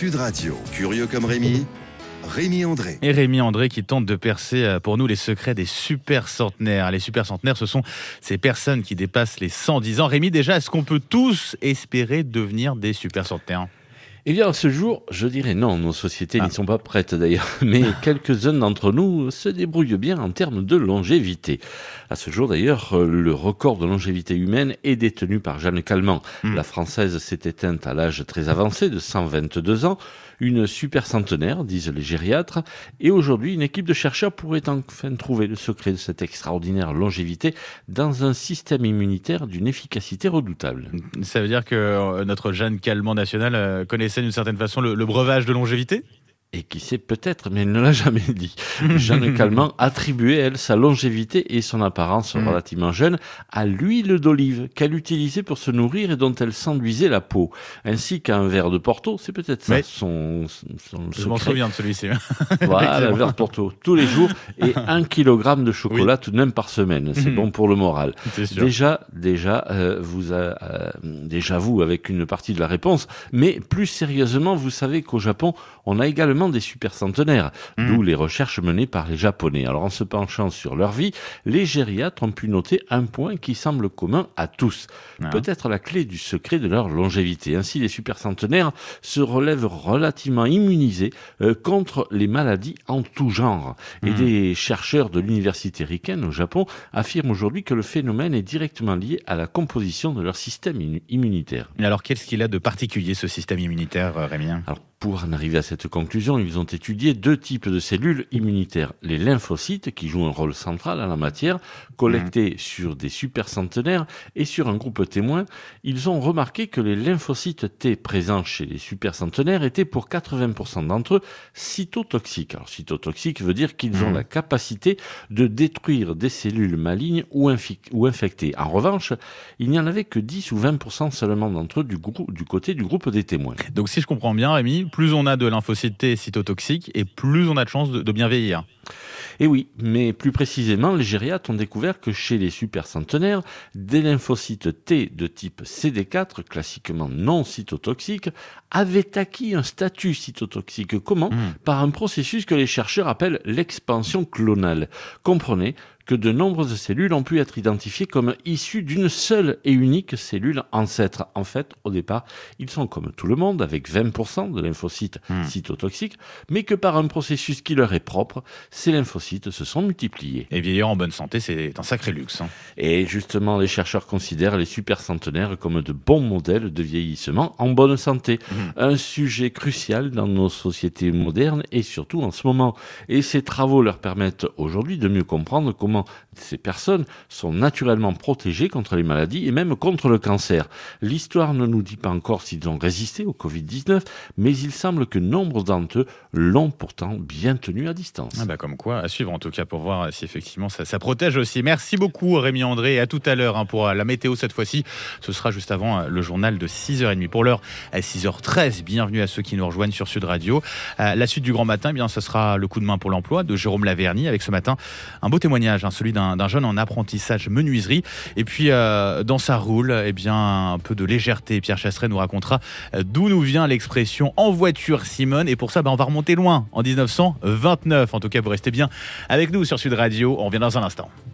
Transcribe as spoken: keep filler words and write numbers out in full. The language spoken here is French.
Sud Radio, curieux comme Rémi, Rémi André. Et Rémi André qui tente de percer pour nous les secrets des super centenaires. Les super centenaires, ce sont ces personnes qui dépassent les cent dix ans. Rémi, déjà, est-ce qu'on peut tous espérer devenir des super centenaires ? Eh bien, à ce jour, je dirais non. Nos sociétés Ah. n'y sont pas prêtes d'ailleurs. Mais quelques-uns d'entre nous se débrouillent bien en termes de longévité. À ce jour d'ailleurs, le record de longévité humaine est détenu par Jeanne Calment. Mmh. La Française s'est éteinte à l'âge très avancé de cent vingt-deux ans. Une super centenaire, disent les gériatres. Et aujourd'hui, une équipe de chercheurs pourrait enfin trouver le secret de cette extraordinaire longévité dans un système immunitaire d'une efficacité redoutable. Ça veut dire que notre Jeanne Calment nationale connaissait d'une certaine façon le, le breuvage de longévité ? Et qui sait peut-être, mais elle ne l'a jamais dit. Jeanne Calment attribuait, elle, sa longévité et son apparence mmh. relativement jeune à l'huile d'olive qu'elle utilisait pour se nourrir et dont elle s'enduisait la peau, ainsi qu'à un verre de Porto. C'est peut-être ça, oui. son, son Je m'en secret. souviens de celui-ci. Voilà, un verre de Porto tous les jours et un kilogramme de chocolat Oui. tout de même par semaine. C'est Mmh. bon pour le moral. C'est sûr. Déjà, déjà, euh, vous, a, euh, déjà vous avec une partie de la réponse, mais plus sérieusement, vous savez qu'au Japon, on a également des super centenaires, mmh. d'où les recherches menées par les Japonais. Alors en se penchant sur leur vie, les gériatres ont pu noter un point qui semble commun à tous. Ah. Peut-être la clé du secret de leur longévité. Ainsi, les super centenaires se relèvent relativement immunisés euh, contre les maladies en tout genre. Et mmh. des chercheurs de l'université Riken au Japon affirment aujourd'hui que le phénomène est directement lié à la composition de leur système immunitaire. Et alors, qu'est-ce qu'il a de particulier, ce système immunitaire, Rémi ? Alors, pour en arriver à cette conclusion, ils ont étudié deux types de cellules immunitaires. Les lymphocytes, qui jouent un rôle central en la matière, collectés mmh. sur des supercentenaires et sur un groupe témoin. Ils ont remarqué que les lymphocytes T présents chez les supercentenaires étaient pour quatre-vingts pour cent d'entre eux cytotoxiques. Alors, cytotoxique veut dire qu'ils mmh. ont la capacité de détruire des cellules malignes ou, infi- ou infectées. En revanche, il n'y en avait que dix ou vingt pour cent seulement d'entre eux du, grou- du côté du groupe des témoins. Donc, si je comprends bien, Rémi, plus on a de lymphocytes T cytotoxiques et plus on a de chances de, de bien vieillir. Et oui, mais plus précisément, les gériatres ont découvert que chez les supercentenaires, des lymphocytes T de type C D quatre, classiquement non cytotoxiques, avaient acquis un statut cytotoxique. Comment ? mmh. Par un processus que les chercheurs appellent l'expansion clonale. Comprenez que de nombreuses cellules ont pu être identifiées comme issues d'une seule et unique cellule ancêtre. En fait, au départ, ils sont comme tout le monde, avec vingt pour cent de lymphocytes mmh. cytotoxiques, mais que par un processus qui leur est propre, ces lymphocytes se sont multipliés. Et vieillir en bonne santé, c'est un sacré luxe. Hein. Et justement, les chercheurs considèrent les supercentenaires comme de bons modèles de vieillissement en bonne santé. Mmh. Un sujet crucial dans nos sociétés modernes et surtout en ce moment. Et ces travaux leur permettent aujourd'hui de mieux comprendre comment ces personnes sont naturellement protégées contre les maladies et même contre le cancer. L'histoire ne nous dit pas encore s'ils ont résisté au covid dix-neuf, mais il semble que nombre d'entre eux l'ont pourtant bien tenu à distance. Ah bah comme quoi, à suivre en tout cas pour voir si effectivement ça, ça protège aussi. Merci beaucoup Rémi André et à tout à l'heure hein, pour la météo cette fois-ci. Ce sera juste avant le journal de six heures trente. Pour l'heure, à six heures treize, bienvenue à ceux qui nous rejoignent sur Sud Radio. Euh, la suite du Grand Matin, eh bien, ce sera le coup de main pour l'emploi de Jérôme Laverny avec ce matin un beau témoignage. Hein, celui d'un, d'un jeune en apprentissage menuiserie. Et puis, euh, dans sa roule, eh bien, un peu de légèreté. Pierre Chasseret nous racontera d'où nous vient l'expression « en voiture Simone ». Et pour ça, bah, on va remonter loin, en dix-neuf cent vingt-neuf. En tout cas, vous restez bien avec nous sur Sud Radio. On revient dans un instant.